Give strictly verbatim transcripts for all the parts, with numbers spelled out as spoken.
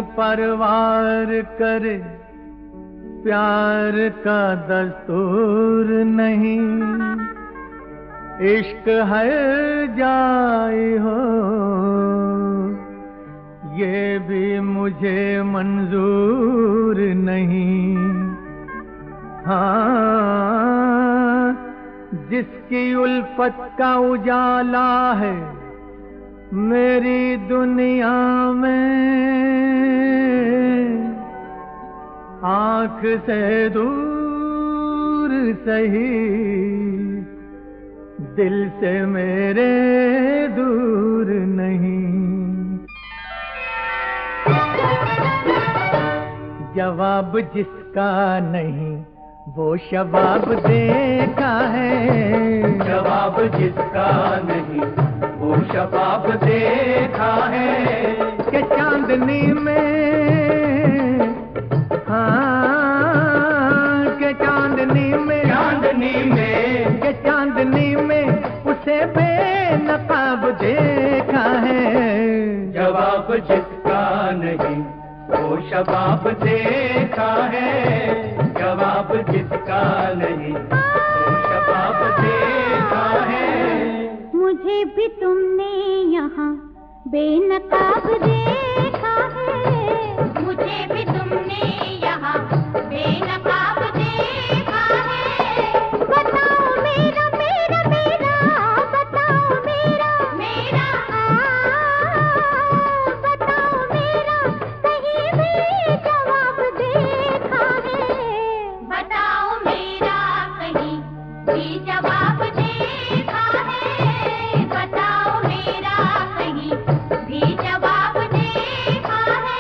परवार करे प्यार का दस्तूर नहीं, इश्क है जाए हो ये भी मुझे मंजूर नहीं। हाँ, जिसकी उल्फत का उजाला है मेरी दुनिया में, आँख से दूर सही दिल से मेरे दूर नहीं। जवाब जिसका नहीं वो शबाब देखा है, जवाब जिसका नहीं वो शबाब देखा है। कि चांदनी में, हाँ के चांदनी में, चांदनी में, के चांदनी में उसे बेनकाब देखा है। जवाब जिसका नहीं वो शबाब देखा है, जवाब जिसका नहीं वो शबाब देखा है। मुझे भी तुमने यहाँ बेनकाब देखा है, मुझे भी तुमने यहाँ बेनकाब देखा है। बताओ मेरा मेरा मेरा, बताओ मेरा मेरा, बताओ मेरा कहीं भी जवाब देखा है। बताओ मेरा कहीं भी जवाब देखा है, बताओ मेरा कहीं भी जवाब देखा है।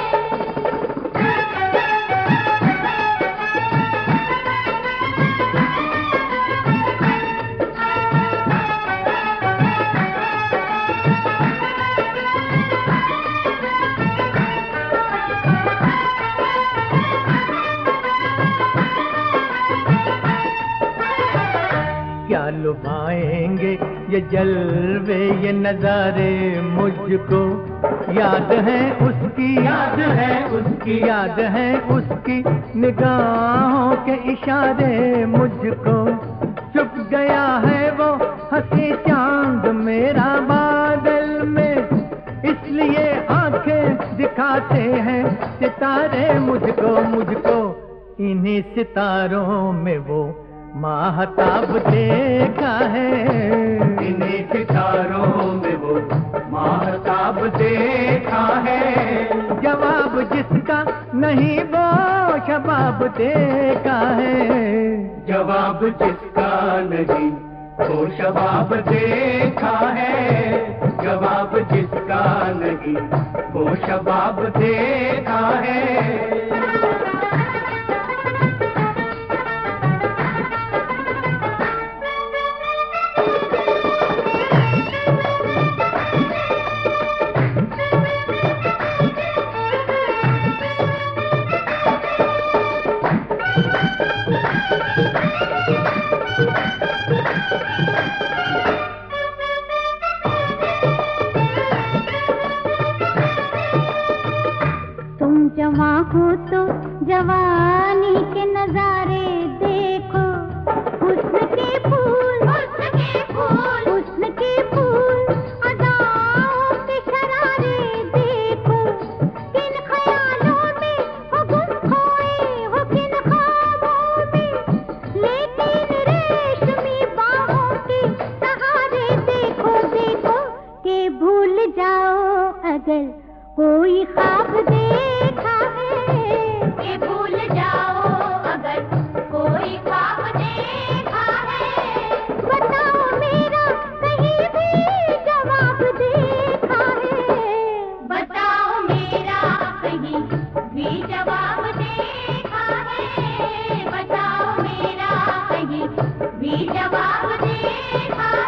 क्या लुभाएंगे ये जलवे ये नजारे मुझको, याद है उसकी, याद है उसकी, याद है उसकी निगाहों के इशारे मुझको। चुप गया है वो हंसी चांद मेरा बादल में, इसलिए आंखें दिखाते हैं सितारे मुझको, मुझको। इन्हीं सितारों में वो माहताब देखा है, इन्हीं सितारों में वो माहताब देखा है। जवाब जिसका नहीं वो शबाब देखा है, जवाब जिसका नहीं वो शबाब देखा है, जवाब जिसका नहीं वो शबाब देखा है। तुम जवां हो तो जवानी के नजारे देखो, हुस्न के फूल, हुस्न के फूल, हुस्न के फूल, अदाओं के शरारे देखो। किन ख्यालों में हो गुम खोए हो, किन ख्वाबों में, लेकिन रेशमी बाहों के सहारे देखो, देखो के भूल जाओ अगर कोई ख्वाब देखा है, कि भूल जाओ अगर कोई ख्वाब देखा है। बताओ मेरा कहीं भी जवाब देखा है, बताओ मेरा कहीं भी जवाब देखा है, बताओ मेरा कहीं भी जवाब देखा है।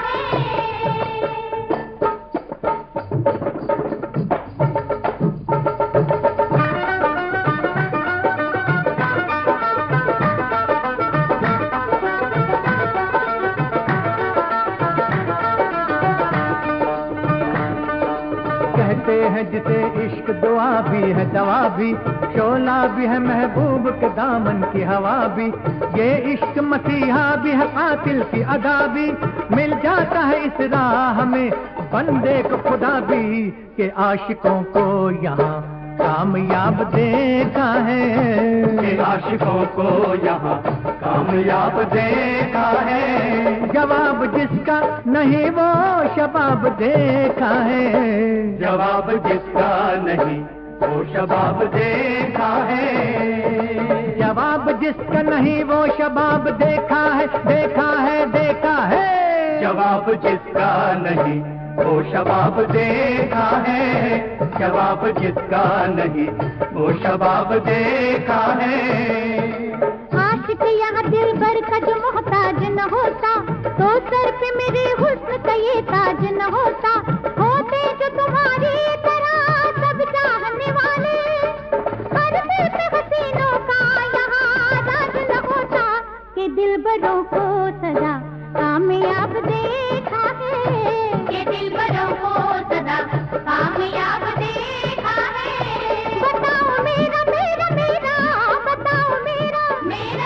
कहते हैं जिसे इश्क इश्क दुआ भी है दवा भी, शोला भी है महबूब के दामन की हवा भी। ये इश्क मसीहा भी है कातिल की अदा भी, मिल जाता है इस राह में बंदे को खुदा भी। के आशिकों को यहाँ कामयाब देखा है, के आशिकों को यहाँ कामयाब देखा है। जवाब जिसका नहीं वो शबाब देखा है, जवाब जिसका नहीं वो शबाब देखा है। जवाब जिसका नहीं वो शबाब देखा है, देखा है देखा है। जवाब जिसका नहीं वो शबाब देखा है, जवाब जिसका नहीं वो शबाब देखा है। आशिक यहाँ दिल भर का जो मोहताज न होता, तो सर पे मेरे हुस्न का ये ताज न होता। होते जो तुम्हारी तरह सब चाहने वाले, हर दिल पे हसीनों का यहाँ राज न होता। कि दिल भरों को सदा कामयाब देखा है, कि दिल भरों को सदा कामयाब देखा है। बताओ मेरा मेरा मेरा, बताओ मेरा मेरा,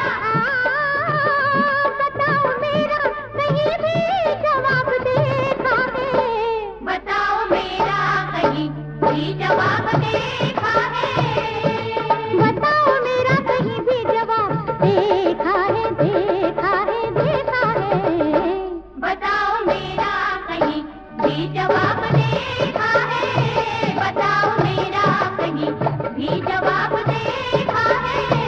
बताओ मेरा कहीं भी जवाब देखा है। बताओ मेरा कहीं भी जवाब देखा है। बताओ मेरा कहीं भी जवाब देखा है, देखा है देखा है। बताओ मेरा कहीं भी जवाब देखा है, बताओ मेरा कहीं भी जवाब देखा है।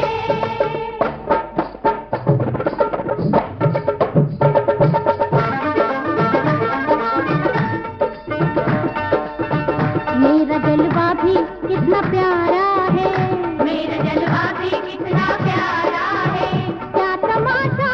मेरा जलवा भी कितना प्यारा है, मेरा जलवा भी कितना प्यारा है। क्या तमाशा,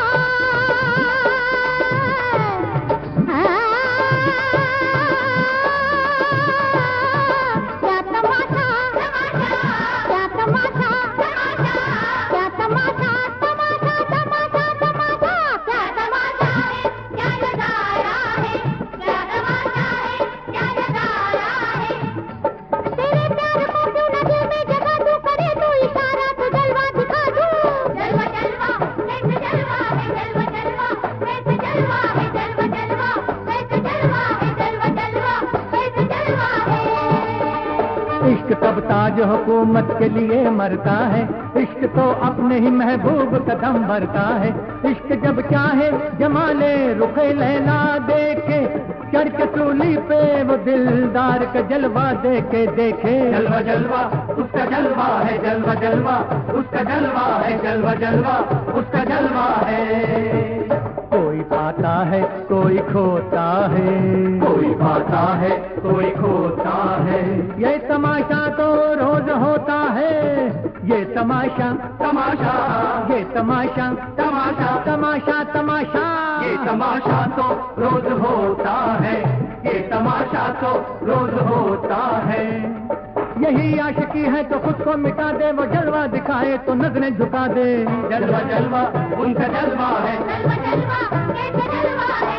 क्या तमाशा, क्या तमाशा, क्या तमाशा, तमाशा तमाशा तमाशा, क्या तमाशा है, क्या नजारा है, क्या तमाशा है, क्या नजारा है। तेरे प्यार को क्यों न दिल में जगह तू करे तू इशारा, तो जलवा दिखा दूं। जलवा जलवा ऐसे जलवा है, जलवा जलवा ऐसे जलवा है, जलवा जलवा ऐसे जलवा है, जलवा जलवा ऐसे जलवा है। इश्क तब ताज हुकूमत के लिए मरता है, इश्क तो अपने ही महबूब कदम भरता है। इश्क जब चाहे जमाले रुखे लैला देखे, चढ़ के सूली पे वो दिलदार का जलवा देखे देखे। जलवा जलवा उसका जलवा है, जलवा जलवा उसका जलवा है, जलवा जलवा उसका जलवा है। कोई पाता है कोई खोता है, कोई पाता है कोई खोता है। ये तमाशा तो रोज होता है, ये तमाशा तमाशा, ये तमाशा तमाशा, तमाशा तमाशा। ये तमाशा तो रोज होता है, ये तमाशा तो रोज होता है। यही आशिकी है तो खुद को मिटा दे, वो जलवा दिखाए तो नजरें झुका दे। जलवा जलवा उनका जलवा है, जलवा जलवा कैसे जलवा है।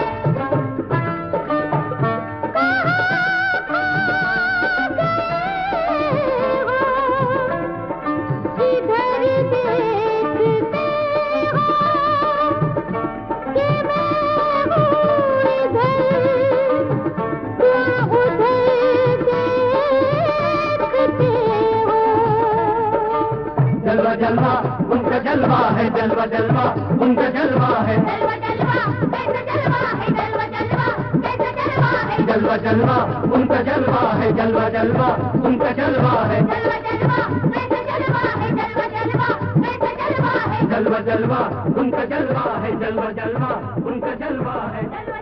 इधर देखते हो कि मैं हूँ इधर, क्या उधर देखते हो। जलवा जलवा उनका जलवा है, जलवा जलवा उनका जलवा है। जलवा जलवा कैसे जलवा है, जलवा जलवा कैसे जलवा है। जलवा जलवा उनका जलवा है, जलवा जलवा उनका जलवा है। जलवा जलवा कैसे जलवा है, जलवा जलवा कैसे जलवा है। जलवा जलवा उनका जलवा है, जलवा जलवा उनका जलवा है।